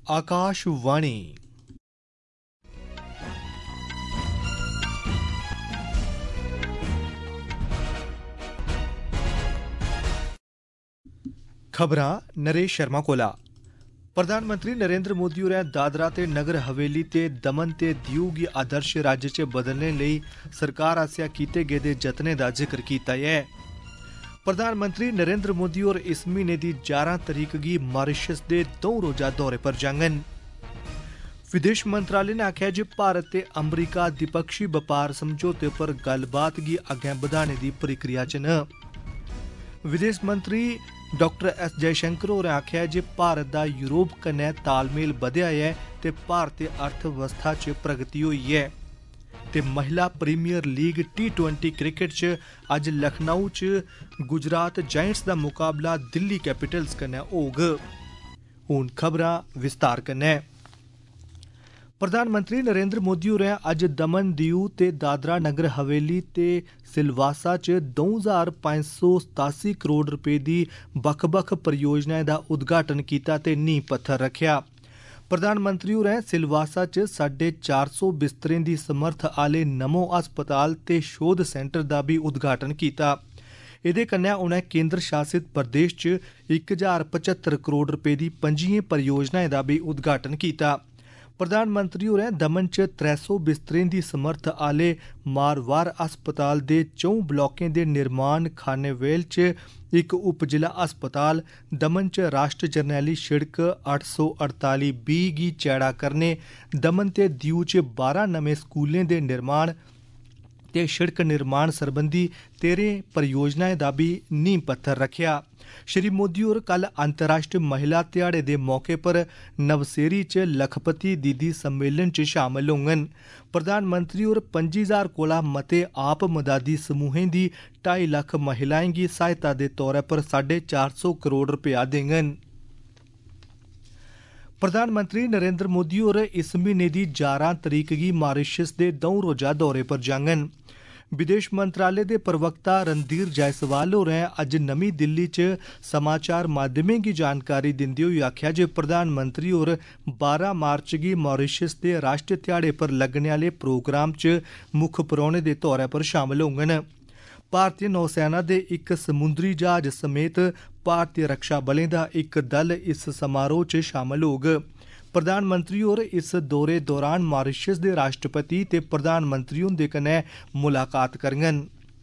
आकाशवाणी। खबरां नरेश शर्मा कोला। प्रधानमंत्री नरेंद्र मोदी होरें दादरा ते नगर हवेली ते दमन ते दीऊ गी आदर्श राज्य च बदलने लेई सरकार आसेआ कीते गेदे जतनें दा जिक्र कीता ऐ। प्रधानमंत्री नरेंद्र मोदी होर इस म्हीने दी 11 तरीक गी मारिशस दे 2 रोजा दौरे पर जाङन। विदेश मंत्रालय ने आखेआ जे भारत ते अमरीका द्विपक्षी बपार समझौते पर गल्लबात गी अग्गें बधाने दी प्रक्रिया च न। विदेश मंत्री डॉक्टर एस जयशंकर होरें आखेआ जे भारत दा यूरोप कन्नै तालमेल बधेआ ऐ ते भारती अर्थव्यवस्था च प्रगति होई ऐ। ते महिला प्रीमियर लीग T20 क्रिकेट च अज्ज लखनऊ च गुजरात जायंट्स दा मुकाबला दिल्ली कैपिटल्स कन्नै होग। हुन खबरां विस्तार कन्नै। प्रधानमंत्री नरेंद्र मोदी होरें अज्ज दमन दीऊ ते दादरा नगर हवेली ते सिलवासा च 2587 करोड़ रपे दी बक्ख-बक्ख परियोजनाएं दा उद्घाटन कीता ते नींह पत्थर रखेआ। प्रधानमंत्री होरें सिलवासा च 450 बिस्तरें दी समर्थ आह्ले नमो अस्पताल ते शोध सेंटर दा बी उद्घाटन कीता। एह्दे कन्नै उनें केंद्र शासित प्रदेश च 1075 करोड़ रपे दी 5 परियोजनाएं दा बी उद्घाटन कीता। प्रधानमंत्री होरें दमन च 300 बिस्तरें दी समर्थ आह्ले मारवार अस्पताल दे 4 ब्लॉकें दे निर्माण, खानेवेल च इक उपजिला अस्पताल, दमन च राष्ट्र जरनैली शिड़क 848B गी चैड़ा करने, दमन ते दीऊ च 12 नमें स्कूलें दे निर्माण ते शिड़क निर्माण सरबंधी 13 परियोजनाएं दा बी नींह पत्थर रखेआ। श्री मोदी होर कल अंतर्राष्ट्रीय महिला ध्याड़े दे मौके पर नवसेरी च लखपति दीदी सम्मेलन च शामल होङन। प्रधानमंत्री होर 25,000 कोला मते आप मदादी समूहें दी 2.5 लक्ख महिलाएं गी सहायता दे तौरा पर 450 करोड़ रपेआ देङन। प्रधानमंत्री नरेंद्र मोदी होर इस म्हीने दी 11 तरीक गी मारिशस दे 2 रोजा दौरे पर जाङन। विदेश मंत्रालय दे प्रवक्ता रणधीर जायसवाल होरें अज्ज नमीं दिल्ली च समाचार माध्यमें गी जानकारी दिंदे होई आखेआ जे प्रधानमंत्री होर 12 मार्च गी मारिशस दे राष्ट्रीय ध्याड़े पर लग्गने आह्ले प्रोग्राम च मुक्ख परौह्ने दे तौरा पर शामल होङन। भारतीय नौसेना दे इक समुंदरी जहाज समेत भारतीय रक्षा बलें दा इक दल इस समारोह च शामल होग। प्रधानमंत्री होर इस दौरे दौरान मारिशस दे राष्ट्रपति ते प्रधानमंत्री हुंदे कन्नै मुलाकात करङन।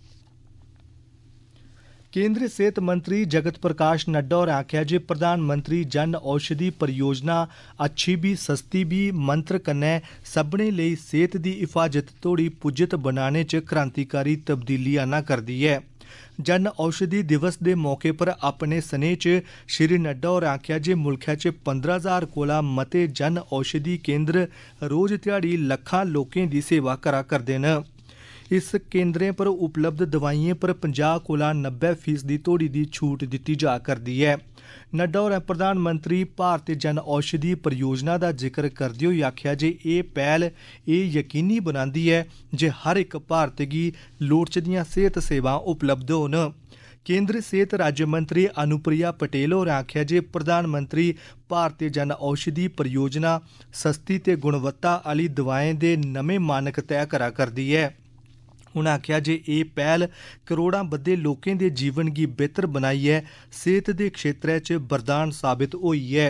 केंद्रीय सेहत मंत्री जगत प्रकाश नड्डा होरें आखेआ जे प्रधानमंत्री जन औषधि परियोजना अच्छी बी सस्ती बी मंत्र कन्नै सब्भनें लेई सेहत दी हिफाजत तोड़ी पुज्जत बनाने च क्रांतिकारी तब्दीली आना करदी ऐ। जन औषधि दिवस दे मौके पर अपने सनेह च श्री नड्डा होरें आखेआ जे मुल्खै च 15,000 कोला मते जन औषधि केंद्र रोज ध्याड़ी लक्खां लोकें दी सेवा करा करदे न। इस केंद्रें पर उपलब्ध दवाइयें पर 50 कोला 90% तोड़ी दी छूट दित्ती जा करदी ऐ। नड्डा होरें प्रधानमंत्री भारतीय जन औषधि परियोजना दा जिक्र करदे होई आखेआ जे एह् पैह्ल एह् यकीनी बनांदी ऐ जे हर इक भारती गी लोड़चदियां सेहत सेवां उपलब्ध होन। केंद्री सेहत राज्य मंत्री अनुप्रिया पटेल होरें आखेआ जे प्रधानमंत्री भारतीय जन औषधि परियोजना सस्ती ते गुणवत्ता आह्ली दवाएं दे नमें मानक तैऽ करा करदी ऐ। उनें आखेआ जे एह् पैह्ल करोड़ां बद्दे लोकें दे जीवन गी बेहतर बनाइयै सेहत दे क्षेत्रै च वरदान साबित होई ऐ।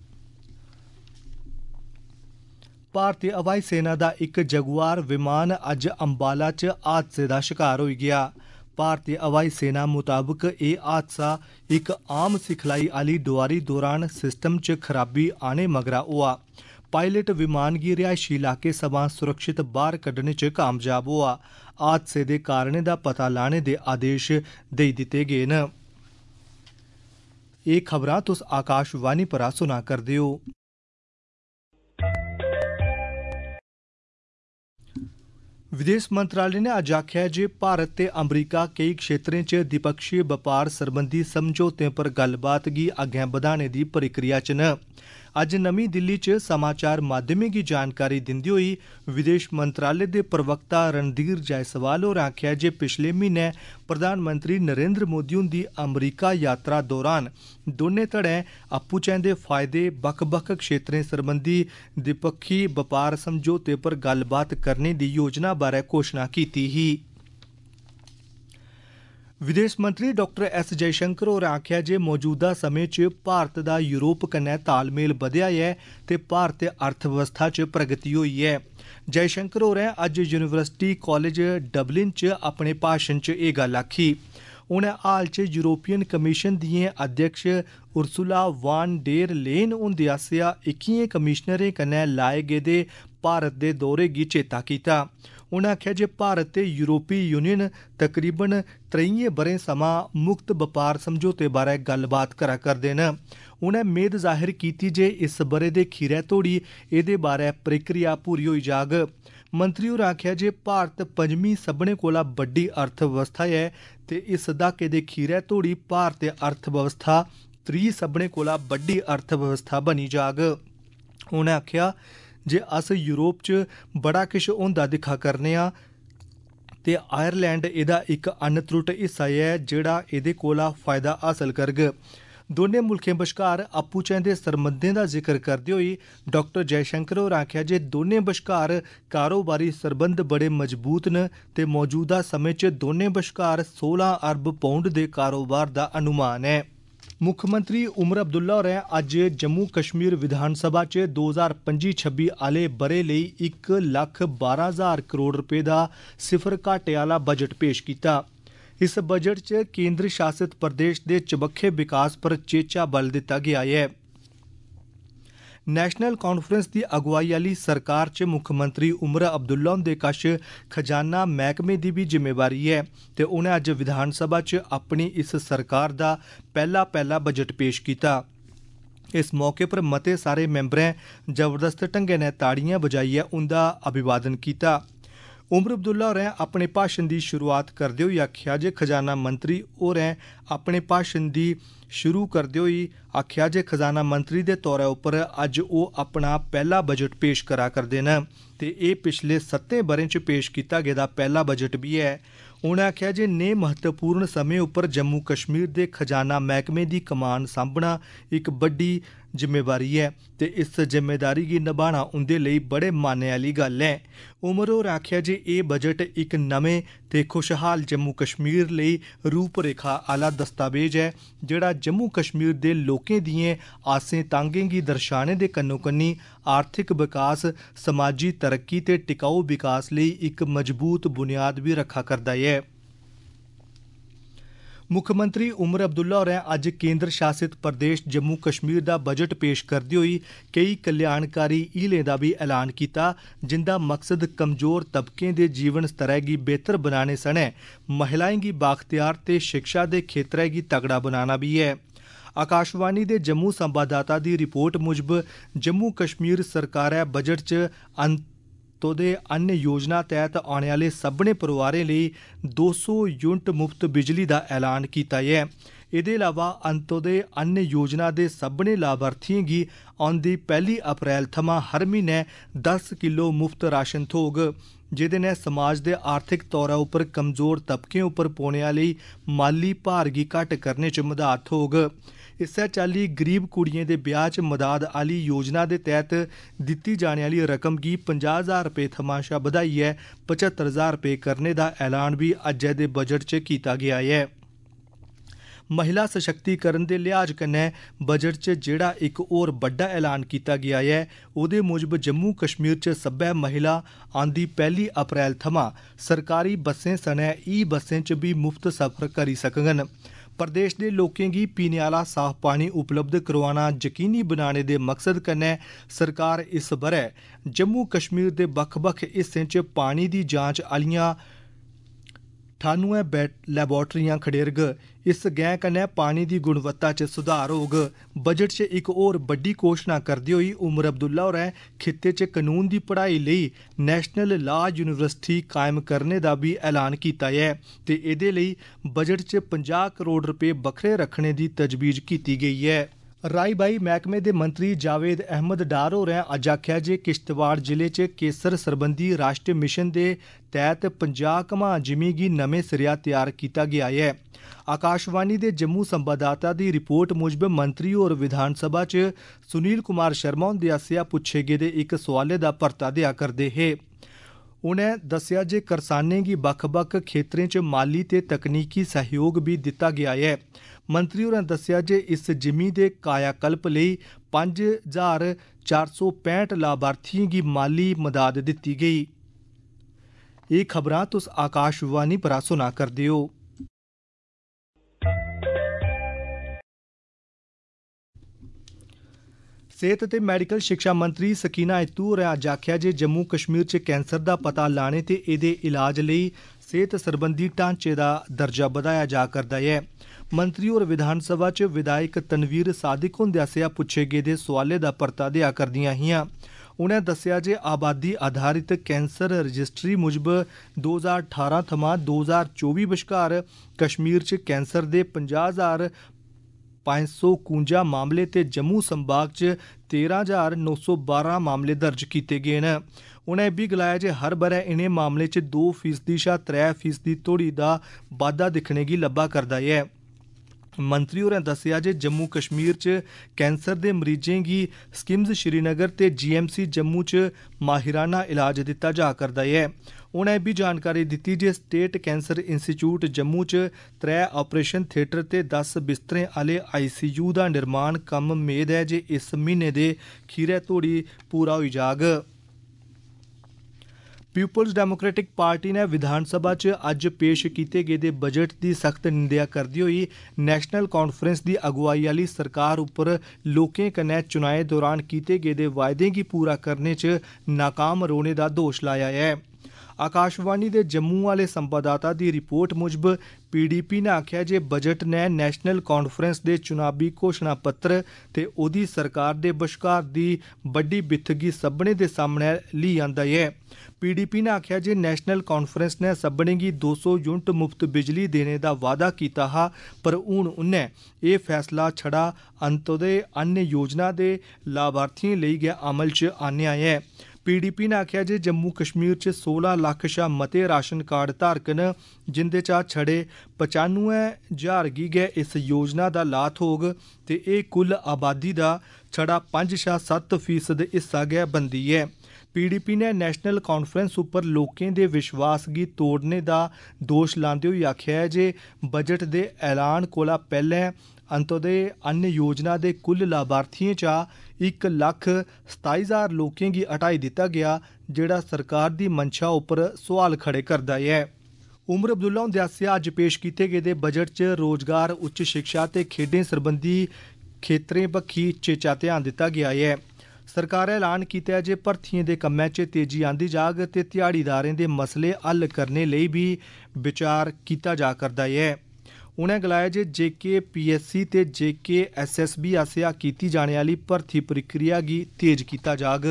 भारतीय हवाई सेना दा इक जगुआर विमान अज्ज अंबाला च हादसे दा शिकार होई गेआ। भारतीय हवाई सेना मुताबक एह् हादसा इक आम सिखलाई आह्ली डोआरी दौरान सिस्टम च खराबी आने मगरा होआ। पायलट विमान गी रिहायशी इलाके सवां सुरक्षित बाहर कड्ढने च कामयाब होआ। हादसे दे कारणें दा पता लाने दे आदेश देई दित्ते गे न। एह् खबरां तुस आकाशवाणी परा सुना करदे ओ। विदेश मंत्रालय ने अज्ज आखेआ जे भारत ते अमरीका केई क्षेत्रें च द्विपक्षीय बपार सरबंधी समझौतें पर गल्लबात गी अग्गें बधाने दी प्रक्रिया च न। अज्ज नमीं दिल्ली च समाचार माध्यमें गी जानकारी दिंदे होई विदेश मंत्रालय दे प्रवक्ता रणधीर जायसवाल होरें आखेआ जे पिछले म्हीने प्रधानमंत्री नरेंद्र मोदी हुंदी अमरीका यात्रा दौरान दोनें धड़ें आपूचें दे फायदे बक्ख-बक्ख क्षेत्रें सरबंधी द्विपक्षी बपार समझौते पर गल्लबात करने दी योजना बारै घोषणा कीती ही। विदेश मंत्री डॉक्टर एस जयशंकर होरें आखेआ जे मौजूदा समें च भारत दा यूरोप कन्नै तालमेल बधेआ ऐ ते भारती अर्थव्यवस्था च प्रगति होई ऐ। जयशंकर होरें अज्ज यूनिवर्सिटी कॉलेज डबलिन च अपने भाषण च एह् गल्ल आखी। उनें हाल च यूरोपियन कमीशन दिएं अध्यक्ष उर्सुला वान डेर लेन हुंदे आसेआ 21 कमीशनरें कन्नै लाए गेदे भारत दे दौरे गी चेता कीता। उनें आखेआ जे भारत ते यूरोपी यूनियन तकरीबन 3 ब'रें समां मुक्त बपार समझौते बारै गल्लबात करा करदे न। उनें मेद जाहिर कीती जे इस ब'रे दे खीरै तोड़ी एह्दे बारै प्रक्रिया पूरी होई जाग। मंत्री होरें आखेआ जे भारत 5वीं सभनें कोला बड्डी अर्थव्यवस्था ऐ ते इस दहाके दे खीरै तोड़ी भारती अर्थव्यवस्था 3 सभनें कोला बड्डी अर्थव्यवस्था बनी जाग। उनें आखेआ जे अस यूरोप च बड़ा किश होंदा दिक्खा करने आं ते आयरलैंड एह्दा इक अनत्रुट हिस्सा ऐ जेह्ड़ा एह्दे कोला फायदा हासल करग। दोनें मुल्खें बश्कार आपूचें दे सरबंधें दा जिक्र करदे होई डॉक्टर जयशंकर होरें आखेआ जे दोनें बश्कार कारोबारी सरबंध बड़े मजबूत न ते मौजूदा समें च दोनें बश्कार 16 अरब पाउंड दे कारोबार दा अनुमान ऐ। मुक्खमंत्री उमर अब्दुल्ला होरें अज्ज जम्मू कश्मीर विधानसभा च 2025-26 आह्ले ब'रे लेई 1,12,000 करोड़ रपेऽ दा सिफर घाटे आह्ला बजट पेश कीता। इस बजट च केंद्र शासित प्रदेश दे चबक्खे विकास पर चेचा बल दित्ता गेआ ऐ। नेशनल कॉन्फ्रेंस दी अगुवाई आह्ली सरकार च मुक्खमंत्री उमर अब्दुल्ला हुंदे कश खजाना मैह्कमे दी बी जिम्मेवारी ऐ ते उनें अज्ज विधानसभा च अपनी इस सरकार दा पैह्ला बजट पेश कीता। इस मौके पर मते सारे मैंबरें जबरदस्त ढंगै नै ताड़ियां बजाइयै उंदा अभिवादन कीता। उमर अब्दुल्ला होरें अपने भाषण दी शुरुआत करदे होई आखेआ जे खजाना मंत्री होरें अपने भाषण दी शुरू करदे होई आखेआ जे खजाना मंत्री दे तौरा उप्पर अज्ज ओह् अपना पैह्ला बजट पेश करा करदे न ते एह् पिछले 7 ब'रें च पेश कीता गेदा पैह्ला बजट बी ऐ। उनें आखेआ जे नेह् महत्वपूर्ण समें उप्पर जम्मू कश्मीर दे खजाना मैह्कमे दी कमान सांभना इक बड्डी जिम्मेवारी ऐ ते इस जिम्मेदारी गी निभाना उंदे लेई बड़े मान्नै आह्ली गल्ल ऐ। उमर होरें आखेआ जे एह् बजट इक नमें ते खुशहाल जम्मू कश्मीर लेई रूपरेखा आह्ला दस्तावेज ऐ जेह्ड़ा जम्मू कश्मीर दे लोकें दिएं आसें तांगें गी दर्शाने दे कन्नो कन्नी आर्थिक विकास, समाजी तरक्की ते टिकाऊ विकास लेई इक मजबूत बुनियाद बी रखा करदा ऐ। मुक्खमंत्री उमर अब्दुल्ला होरें अज्ज केंद्र शासित प्रदेश जम्मू कश्मीर दा बजट पेश करदे होई केई कल्याणकारी हीलें दा बी ऐलान कीता जिंदा मकसद कमजोर तबकें दे जीवन स्तरै गी बेहतर बनाने सने महिलाएं गी बाख्तियार ते शिक्षा दे खेत्तरै गी तगड़ा बनाना भी ऐ। आकाशवाणी दे जम्मू संवाददाता दी रिपोर्ट मुजब जम्मू कश्मीर सरकारै बजट च अंत्योदय अन्न योजना तैह्त औने आह्ले सभनें परोआरें लेई 200 यूनिट मुफ्त बिजली दा ऐलान कीता ऐ। एह्दे अलावा अंत्योदय अन्न योजना दे सभनें लाभार्थियें गी औंदी 1 अप्रैल थमां हर म्हीने 10 किलो मुफ्त राशन थ्होग जेह्दे नै समाज दे आर्थिक तौरा उप्पर कमजोर तबकें उप्पर पौने आह्ली माली भार गी घट्ट करने च मदद थ्होग। इस्सै चाल्ली गरीब कुड़ियें दे ब्याह च मदाद आह्ली योजना दे तैह्त दित्ती जाने आह्ली रकम गी 50,000 रपेऽ थमां शा बधाइयै 75,000 रपेऽ करने दा ऐलान बी अज्जै दे बजट च कीता गेआ ऐ। महिला सशक्तिकरण दे लिहाज कन्नै बजट च जेह्ड़ा इक होर बड्डा ऐलान कीता गेआ ऐ ओह्दे मूजब जम्मू कश्मीर च सब्बै महिला औंदी 1 अप्रैल थमां सरकारी बस्सें सनै बस्सें च बी मुफ्त सफर करी सकङन। प्रदेश दे लोकें गी पीने आह्ला साफ पानी उपलब्ध करोआना यकीनी बनाने दे मकसद कन्नै सरकार इस ब'रै जम्मू कश्मीर दे बक्ख-बक्ख हिस्सें च पानी दी जांच आह्लियां 98 लैबार्टरियां खड़ेरग। इस गैं कन्नै पानी दी गुणवत्ता च सुधार होग। बजट च इक होर बड्डी घोशणा करदे होई उमर अब्दुल्ला होरें खित्ते च कानून दी पढ़ाई लेई नेशनल लॉ यूनिवर्सिटी कायम करने दा बी ऐलान कीता ऐ ते एह्दे लेई बजट च 50 करोड़ रपेऽ बक्खरे रक्खने दी तजवीज कीती गेई ऐ। राई बाई महकमे दे मंत्री जावेद अहमद डार होरें अज्ज आखेआ जे किश्तवाड़ जिले च केसर सरबंधी राष्ट्रीय मिशन दे तैह्त 50 घमां जिमीं गी नमें सिरेआ तैयार कीता गेआ ऐ। आकाशवाणी दे जम्मू संवाददाता दी रिपोर्ट मुजब मंत्री होर विधानसभा च सुनील कुमार शर्मा हुंदे आसेआ पुच्छे गेदे इक सोआलै दा परता देआ करदे हे। उनें दस्सेआ जे करसानें गी बक्ख-बक्ख खेत्तरें च माली ते तकनीकी सहयोग भी दित्ता गेआ ऐ। मंत्री होरें दस्सेआ जे इस जिमीं दे कायाकल्प लेई 5465 लाभार्थियें गी माली मदाद दित्ती गेई। एह् खबरां तुस आकाशवाणी परा सुना करदे हो। सेहत ते मैडिकल शिक्षा मंत्री सकीना इत्तू होरें अज्ज आखेआ जे जम्मू कश्मीर च कैंसर दा पता लाने ते एह्दे इलाज लेई सेहत सरबंधी ढांचे दा दर्जा बधाया जा करदा ऐ। मंत्री होर विधानसभा च विधायक तनवीर सादिक हुंदे आसेआ पुच्छे गेदे सोआलै दा परता देआ करदियां हियां। उनें दस्सेआ जे आबादी आधारित कैंसर रजिस्ट्री मुजब 2018 थमां 2024 बश्कार कश्मीर च कैंसर दे 50,551 मामले ते जम्मू संभाग च 13,912 मामले दर्ज कीते गे न। उनें इब्बी गलाया जे हर ब'रै इनें मामलें च 2% शा 3% तोड़ी दा बाद्धा दिक्खने गी लब्भा करदा ऐ। मंत्री होरें दस्सेआ जे जम्मू कश्मीर च कैंसर दे मरीजें गी स्किम्स श्रीनगर ते GMC जम्मू च माहिराना इलाज दित्ता जा करदा ऐ। उनें इब्बी जानकारी दित्ती जे स्टेट कैंसर इंस्टीट्यूट जम्मू च 3 आपरेशन थिएटर ते 10 बिस्तरें आह्ले ICU दा निर्माण कम्म मेद ऐ जे इस म्हीने दे खीरै तोड़ी पूरा होई जाग। पीपुल्स डेमोक्रेटिक पार्टी ने विधानसभा च अज्ज पेश कीते गेदे बजट दी सख्त निंदेआ करदे होई नेशनल कांफ्रेंस दी अगुवाई आह्ली सरकार उप्पर लोकें कन्नै चुनाएं दौरान कीते गेदे वायदें गी पूरा करने च नाकाम रौह्ने दा दोश लाया ऐ। आकाशवाणी दे जम्मू आह्ले संवाददाता दी रिपोर्ट मुजब PDP ने आखेआ जे बजट ने नेशनल कांफ्रेंस दे चुनावी घोषणा पत्र ते ओह्दी सरकार दे बश्कार दी बड्डी बित्थ गी सब्भनें दे सामनै ली आंदा ऐ। PDP ने आखेआ जे नेशनल कांफ्रेंस ने सब्भनें गी 200 यूनिट मुफ्त बिजली देने दा वादा कीता हा, पर हून उन्नै एह् फैसला छड़ा अंत्योदय अन्न योजना दे लाभार्थियें लेई गै अमल च आह्नेआ ऐ। PDP ने आखेआ जे जम्मू कश्मीर च 16 लक्ख शा मते राशन कार्ड धारक न, जिंदे चा छड़े 95,000 गी गै इस योजना दा लाह् थ्होग ते एह् कुल आबादी दा छड़ा 5 शा 7% हिस्सा गै बनदी ऐ। PDP ने नेशनल कांफ्रेंस उप्पर लोकें दे विश्वास गी तोड़ने दा दोश लांदे होई आखेआ ऐ जे बजट दे ऐलान कोला पैह्लें अंत्योदय अन्न योजना दे कुल लाभार्थियें चा 1,27,000 लोकें गी हटाई दित्ता गेआ, जेह्ड़ा सरकार दी मंशा उप्पर सोआल खड़े करदा ऐ। उमर अब्दुल्ला हुंदे आसेआ अज्ज पेश कीते गेदे बजट च रोजगार, उच्च शिक्षा ते खेड्डें सरबंधी खेत्तरें बक्खी चेचा ध्यान दित्ता गेआ ऐ। सरकारै ऐलान कीता ऐ जे भर्थियें दे कम्मै च तेजी आंदी जाग ते ध्याड़ीदारें दे मसले हल करने लेई बी विचार कीता जा करदा ऐ। उनें गलाया जे JKPSC ते JKSSB आसेआ कीती जाने आह्ली भर्थी प्रक्रिया गी तेज कीता जाग।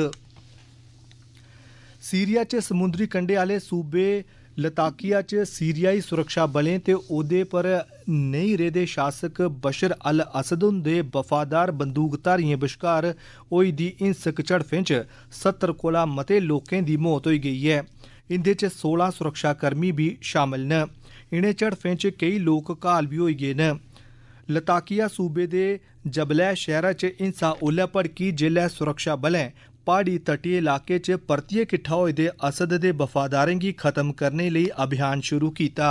सीरिया च समुंदरी कंढे आह्ले सूबे लताकिया च सीरियाई सुरक्षा बलें ते ओह्दे पर नेईं रेह्दे शासक बशर अल असद हुंदे वफादार बंदूकधारियें बश्कार होई दी हिंसक झड़फें च 70 कोला मते लोकें दी मौत होई गेई ऐ। इंदे च 16 सुरक्षाकर्मी बी शामल न। इनें झड़फें च केई लोक घायल बी होई गे न। लताकिया सूबे दे जबलै शैह्रा च हिंसा ओल्लै भड़की जेल्लै सुरक्षा बलें प्हाड़ी तटीय इलाके च परतियै किट्ठा होए दे असद दे वफादारें गी खत्म करने लेई अभियान शुरू कीता।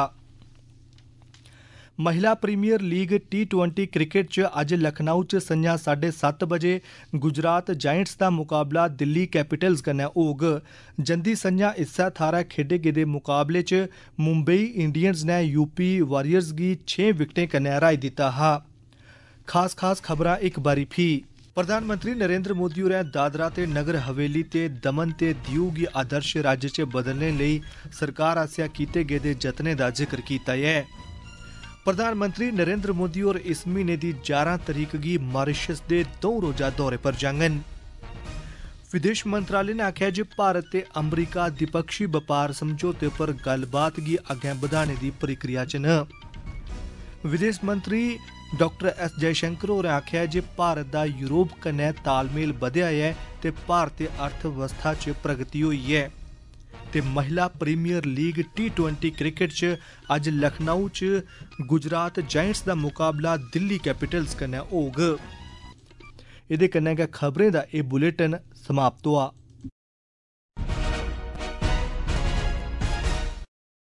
महिला प्रीमियर लीग T20 क्रिकेट च अज्ज लखनऊ च संञा 7:30 बजे गुजरात जायंट्स दा मुकाबला दिल्ली कैपिटल्स कन्नै होग। जंदी संञा इस्सै थाह्रै खेड्डे गेदे मुकाबले च मुंबई इंडियंस ने UP वॉरियर्स गी 6 विकेटें कन्नै हराई दित्ता हा। खास खबरां इक बारी फ्ही। प्रधानमंत्री नरेंद्र मोदी होरें दादरा ते नगर हवेली ते दमन ते दीऊ गी आदर्श राज्य च बदलने लेई सरकार आसेआ कीते गेदे जतनें दा जिक्र कीता ऐ। प्रधानमंत्री नरेंद्र मोदी होर इस म्हीने दी 11 तरीक गी मॉरिशस दे 2 रोजा दौरे पर जाङन। विदेश मंत्रालय ने आखेआ जे भारत ते अमरीका द्विपक्षी बपार समझौते पर गल्लबात गी अग्गें बधाने दी प्रक्रिया च न। विदेश मंत्री डॉक्टर एस जयशंकर होरें आखेआ जे भारत दा यूरोप कन्नै तालमेल बधेआ ऐ ते भारती अर्थव्यवस्था च प्रगति होई ऐ। ते महिला प्रीमियर लीग T20 क्रिकेट च अज्ज लखनऊ च गुजरात जायंट्स दा मुकाबला दिल्ली कैपिटल्स कन्नै होग। एह्दे कन्नै गै खबरें दा एह् बुलेटिन समाप्त होआ।